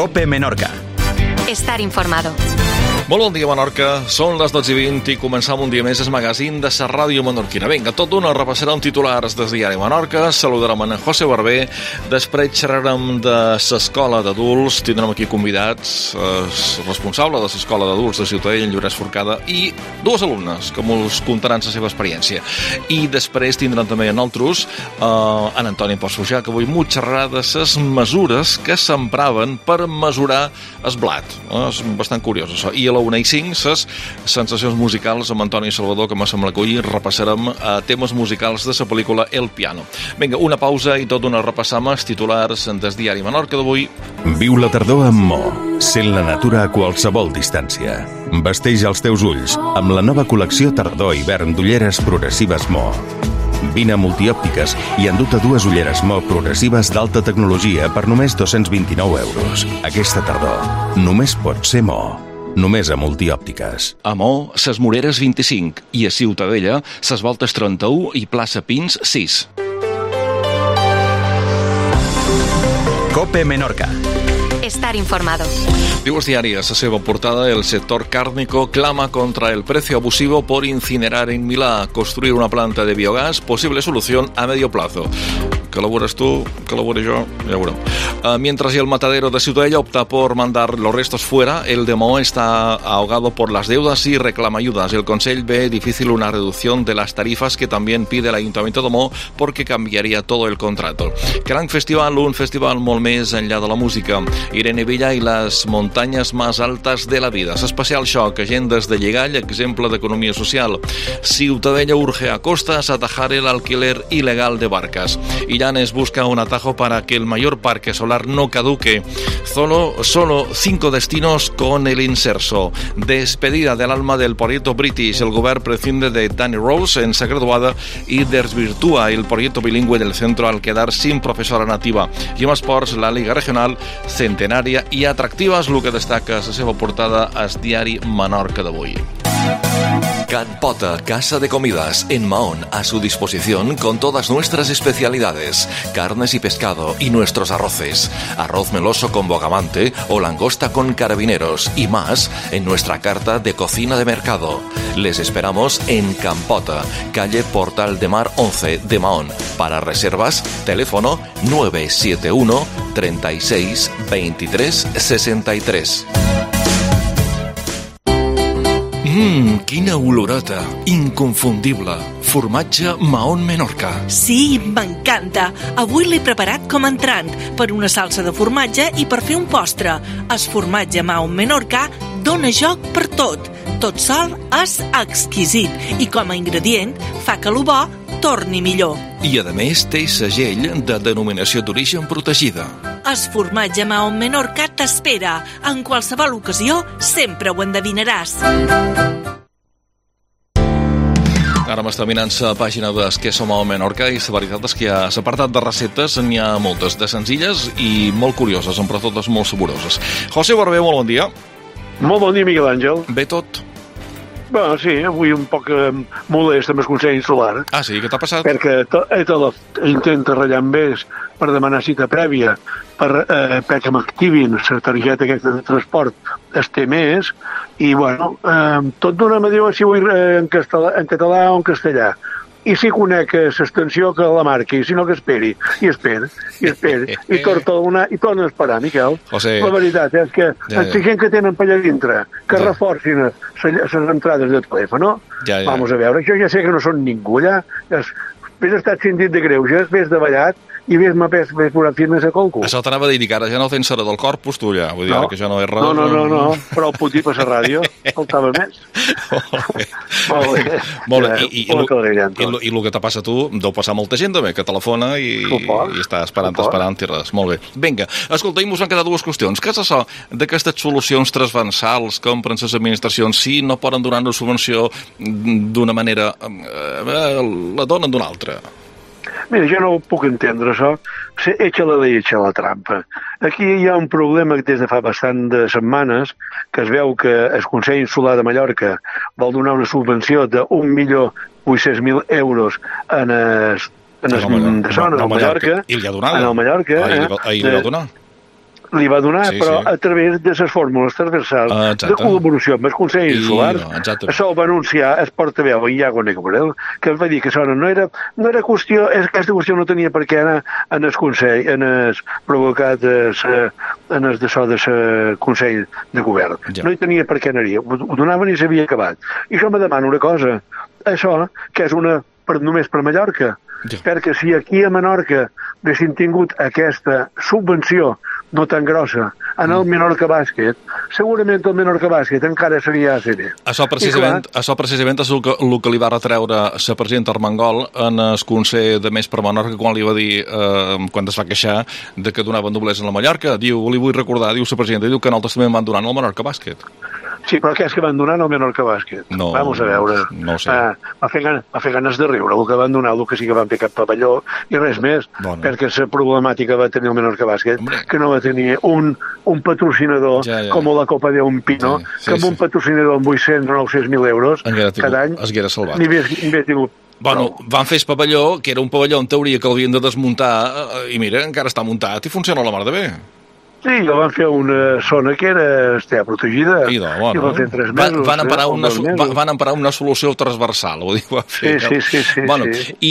COPE Menorca. Estar informado. Molt bon dia, Menorca. Són les 12:20 i començam un dia més el magazín de la ràdio menorquina. Vinga, tot d'una repassarem titulars del diari Menorca, saludarem en José Barber, després xerrarem de l'escola d'adults, tindrem aquí convidats el responsable de l'escola d'adults de Ciutadella, en Llorenç Forcada, i dues alumnes que ens contaran la seva experiència. I després tindrem també en altres en Antoni Potsfujà, que avui m'ho xerrarà de les mesures que s'empraven per mesurar el blat. És bastant curiós, això. I a la 1:05, les sensacions musicals amb Antoni Salvador, que m'ha semblat que avui repassarem temes musicals de la pel·lícula El Piano. Vinga, una pausa i tot una repassam els titulars del diari Menorca d'avui. Viu la tardor amb Mo, sent la natura a qualsevol distància. Vesteix els teus ulls amb la nova col·lecció tardor-hivern d'ulleres progressives Mo. Vine a Multiòptiques i enduta dues ulleres Mo progressives d'alta tecnologia per només 229 euros. Aquesta tardor només pot ser Mo. Només a Multiòptiques. A Mo, ses Moreres 25 i a Ciutadella, ses Voltes 31 i plaça Pins 6. COPE Menorca. Estar informado. Diu el diari a la seva portada: el sector cárnico clama contra el precio abusivo por incinerar en Milà. Construir una planta de biogás, posible solución a medio plazo. Que labores tú, que labore yo, ya veremos. Mientras el matadero de Ciutadella opta por mandar los restos fuera, el de Mo está ahogado por las deudas y reclama ayudas. El Consell ve difícil una reducción de las tarifas que también pide el Ayuntamiento de Mo porque cambiaría todo el contrato. Gran festival, un festival molt més enllà de la música. Irene Villa i les muntanyes més altes de la vida. Especial Xoc, agendas de llegall, exemple d'economia social. Ciutadella urge a costas atajar el alquiler ilegal de barcas. Illanes busca un atajo para que el mayor parque solar no caduque. Solo 5 destinos con el inserso. Despedida del alma del proyecto British. El govern prescinde de Danny Rose en sa graduada y desvirtúa el proyecto bilingüe del centro al quedar sin profesora nativa. I en esports, la Liga Regional, centenària i atractiva, és el que destaca la seva portada al diari Menorca d'avui. Can Pota, casa de comidas en Mahón, a su disposición con todas nuestras especialidades, carnes y pescado y nuestros arroces, arroz meloso con bogavante o langosta con carabineros y más en nuestra carta de cocina de mercado. Les esperamos en Can Pota, calle Portal de Mar 11 de Mahón. Para reservas, teléfono 971 36 23 63. Quina olorota, inconfundible. Formatge Mahón Menorca. Sí, m'encanta. Avui l'he preparat com a entrant, per una salsa de formatge i per fer un postre. El formatge Mahón Menorca dona joc per tot. Tot sol és exquisit i com a ingredient fa que lo bo torni millor. I a més té segell de denominació d'origen protegida. El formatge Mahón Menorca t'espera. En qualsevol ocasió sempre ho endevinaràs. Ara m'està mirant la pàgina d'Esqueso Mahón Menorca i la veritat és que a l'apartat de receptes n'hi ha moltes, de senzilles i molt curioses, però totes molt saboroses. José Barber, molt bon dia. Molt bon dia, Miguel Àngel. Bé tot? Bueno, sí, avui un poc molest amb el Consell Insular. Ah, sí? Què t'ha passat? Perquè intenta ratllar amb ells per demanar cita prèvia perquè m'activin la targeta aquesta de transport este mes i, bueno, tot d'una me diu si vull en català o en castellà. I si conec l'extensió que la marqui, i si no que esperi. I espera. I torna a esperar, Miquel. José. La veritat és que la gent que tenen per allà dintre, que reforcin les entrades de telèfon, ja. Vamos a veure, jo ja sé que no són ningú allà. Vés estat síndic de greuges, vés de ballat, i ves-me posant firmes a colco. Això t'anava a dir que ara ja no tens sera del corpus, tu ja. Vull dir que això no és res. No, però el punt per la ràdio faltava més. Molt bé. I el que te passa a tu, deu passar molta gent també, que telefona i està esperant i res. Molt bé. Vinga, escolta, i mos han quedat dues qüestions. Què és això d'aquestes solucions transversals que empren les administracions? Si no poden donar una subvenció d'una manera, la donen d'una altra. Mira, jo no puc entendre això. Echa la llei, echa la trampa. Aquí hi ha un problema des de fa bastant de setmanes, que es veu que el Consell Insular de Mallorca vol donar una subvenció de 1.800.000 euros en el Mallorca. I li ha donat. En el Mallorca. Ahir li va donar. li va donar, però a través de les fórmules transversals de col·laboració amb el Consell Insular. Això ho va anunciar el portaveu Iago Negorel, que va dir que això no era qüestió, aquesta qüestió no tenia per què anar en el Consell, en el provocat en el d'això del Consell de Govern. No hi tenia per què anar-hi, ho donaven i s'havia acabat. I això me demana una cosa, això, que és només per Mallorca, perquè si aquí a Menorca haguessin tingut aquesta subvenció no tan grossa en el Menorca Bàsquet, segurament el Menorca Bàsquet encara seria ACB. Això precisament és el que li va retreure la presidenta Armengol en el Consell de Més per Menorca quan li va dir, quan es va queixar de que donaven doblers a la Mallorca. Diu, li vull recordar, diu la presidenta, diu que nosaltres també van donar al Menorca Bàsquet. Sí, però què és que van donar al Menorca Bàsquet? No, vamos a veure. No ho sé. Va fer ganes de riure, el que van donar, el que sí que van fer cap pavelló, i res més, perquè la problemàtica va tenir el Menorca Bàsquet, que no va tenir un patrocinador com la Copa de un Pino, que amb un patrocinador amb 800 o 900.000 euros cada any es haguera salvat. Ni hagués tingut. Bueno, van fer el pavelló, que era un pavelló en teoria que l'havien de desmuntar, i mira, encara està muntat i funciona la mar de bé. Sí, van fer una zona que estava protegida. I van fer 3 mesos. Van emparar una solució transversal, ho diu. Sí. Bueno,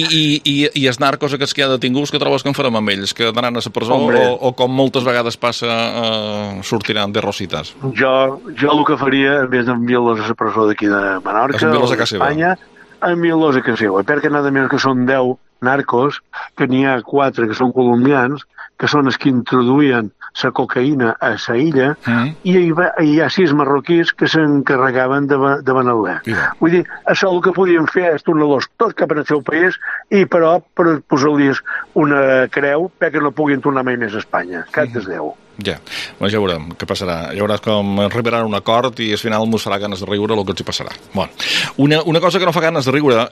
i els narcos aquests que hi ha detinguts, que trobes que en farem amb ells? Que anaran a la presó o com moltes vegades passa, sortiran de rositas? Jo el que faria, en vez d'enviar-los a la presó d'aquí de Menorca o d'Espanya, enviar-los a casa seva, perquè nada més que són 10 narcos, que n'hi ha 4 que són colombians, que són els que introduïen la cocaïna a la illa, i hi ha 6 marroquís que s'encarregaven de venedor. Vull dir, això el que podien fer és tornar-los tots cap al seu país, i però per posar-los una creu perquè no puguin tornar mai més a Espanya. Cap des 10. Ja veurem què passarà. Ja veuràs com arribaran a un acord i al final mos farà ganes de riure el que els hi passarà. Bueno, una cosa que no fa ganes de riure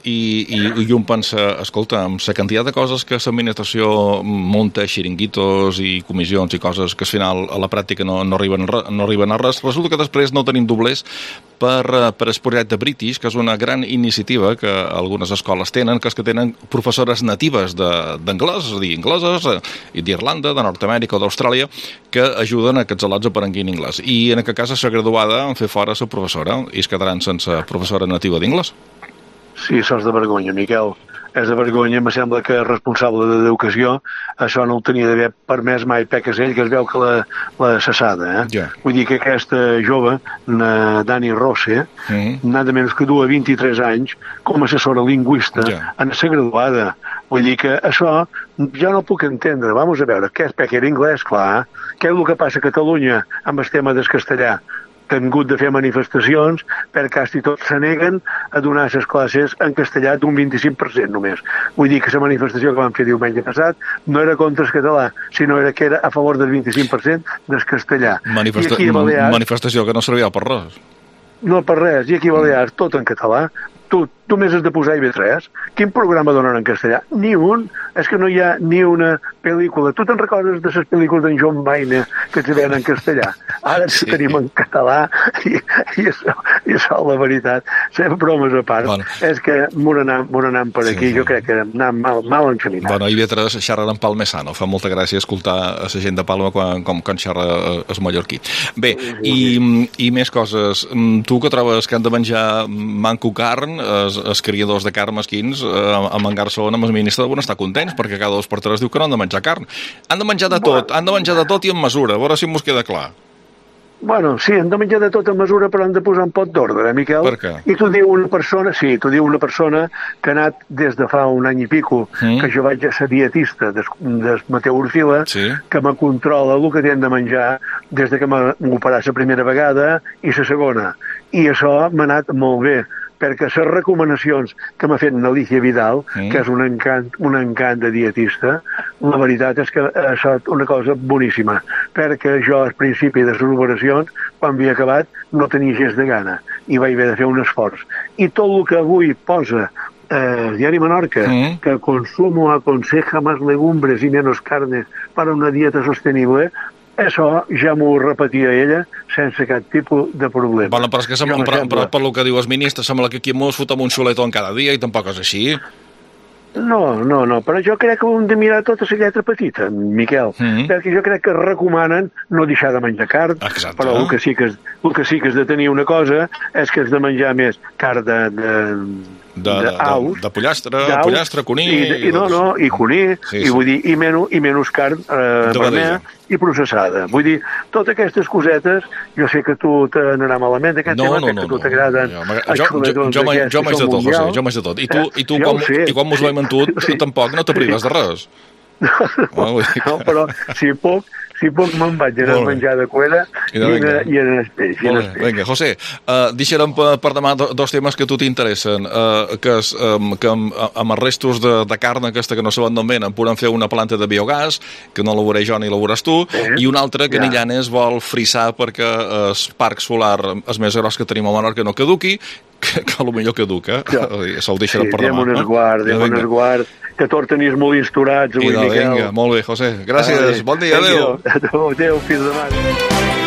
i un pensa, escolta, amb la quantitat de coses que l'administració munta, xiringuitos i comissions i coses que al final a la pràctica no arriben a res, resulta que després no tenim doblers per el projecte British, que és una gran iniciativa que algunes escoles tenen, que és que tenen professores natives d'anglès, és a dir, angleses, d'Irlanda, de Nord-Amèrica o d'Austràlia, que ajuden a que els alumnes aprenguin anglès. I en aquest cas la graduada en fer fora la professora i es quedaran sense professora nativa d'anglès. Sí, això és de vergonya, Miquel. És de vergonya, em sembla que el responsable d'educació això no ho tenia d'haver permès mai, perquè és ell que es veu que l'ha cessada. Vull dir que aquesta jove, Dani Rose, nada menys que du a 23 anys com a assessora lingüista en la graduada. Vull dir que això jo no puc entendre. Vamos a veure, què és perquè era anglès, clar. Què és el que passa a Catalunya amb el tema del castellà? Que han hagut de fer manifestacions perquè quasi tots se neguen a donar les classes en castellà d'un 25% només. Vull dir que la manifestació que vam fer diumenge passat no era contra el català, sinó que era a favor del 25% del castellà. Manifestació que no servia per res. No per res, i aquí a Balears tot en català. Tu només has de posar IB3. Quin programa donen en castellà? Ni un. És que no hi ha ni una pel·lícula. Tu te'n recordes de les pel·lícules d'en John Wayne que es veien en castellà? Ara ens tenim en català i això, la veritat, sempre bromes a part, és que m'ho anant per aquí. Jo crec que anant mal encaminat. Bueno, IB3 xerren en Palmesano. Fa molta gràcia escoltar a la gent de Palma quan xerra el mallorquí. Bé, i més coses. Tu que trobes que han de menjar manco carn, els criadors de carn mesquins a Mangarçó, amb el ministre deuen estar contents, perquè cada 2 per 3 diu que no han de menjar carn. Han de menjar de tot i en mesura, a veure si mos queda clar. Bueno, sí, han de menjar de tota mesura, però han de posar un pot d'ordre, Miquel. Per què? I t'ho diu una persona que ha anat des de fa un any i pico, que jo vaig a ser dietista del Mateu Orfila, que me controla el que tenen de menjar des de que m'operà la primera vegada i la segona. I això m'ha anat molt bé, perquè les recomanacions que m'ha fet Alicia Vidal, que és un encant de dietista, la veritat és que això és una cosa boníssima, perquè jo al principi de les operacions, quan havia acabat, no tenia gens de gana, i vaig haver de fer un esforç. I tot el que avui posa el diari Menorca, que el consumo aconseja más legumbres y menos carnes para una dieta sostenible, això ja m'ho repetia ella sense cap tipus de problema. Bueno, però és que per el que diu el ministre, sembla que aquí mos fotem un xuletón cada dia i tampoc és així. No, però jo crec que hem de mirar tota la lletra petita, Miquel, perquè jo crec que recomanen no deixar de menjar carn, però el que sí que has de tenir una cosa és que has de menjar més carn d'aus, de pollastre, conill... I conill, i vull dir, i menys carn vermella i processada. Vull dir, totes aquestes cosetes, jo sé que tu t'anarà malament aquest tema, que tu t'agraden... Jo m'haig de tot, José, jo m'haig de tot. I tu quan mos veiem amb tu, tampoc no te prives de res. No, però si puc me'n vaig a menjar de cuera i en el peix. Vinga, José, deixarem per demà dos temes que a tu t'interessen, que és que amb els restos de carn aquesta que no saben d'on venen podem fer una planta de biogàs, que no la veuré jo ni la veuràs tu, i una altra que en Llanes vol frisar perquè el parc solar és més gros que tenim a Menorca no caduqui, que potser caduca. Se'l deixarem per demà. Déu guard, que tots tenies molt insturats avui, Miquel. Vinga, molt bé, José. Gràcies, bon dia, adéu. Adéu, fins demà.